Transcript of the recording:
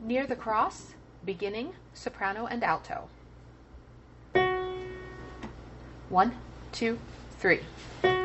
Near the cross, beginning soprano and alto. 1, 2, 3.